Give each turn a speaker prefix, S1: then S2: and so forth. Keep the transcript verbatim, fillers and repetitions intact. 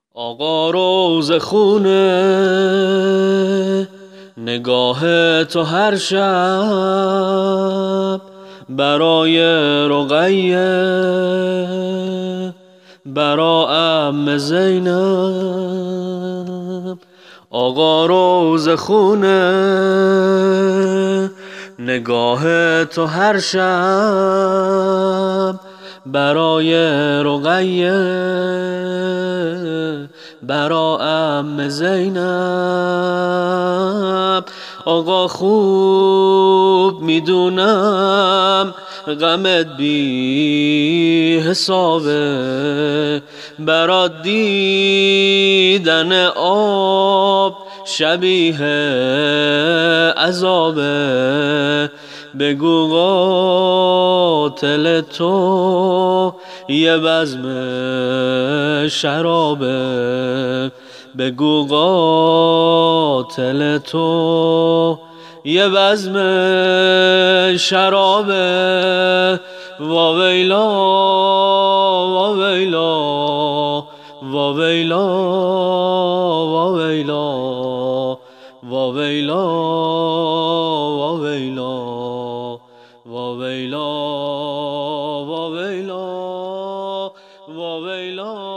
S1: آقا روز خونه نگاه تو هر شب برای رقیه برا عم زینب. آقا روز خونه نگاه تو هر شب برای رقیه برا عم زینب. آقا خوب میدونم غمت بی حسابه، برات دیدن آب شبیه عذابه. بگو قاتل تو یه بزم شرابه، بگو قاتل تو یه بزم شرابه. واویلا واویلا واویلا واویلا واویلا واویلا واویلا واویلا واویلا.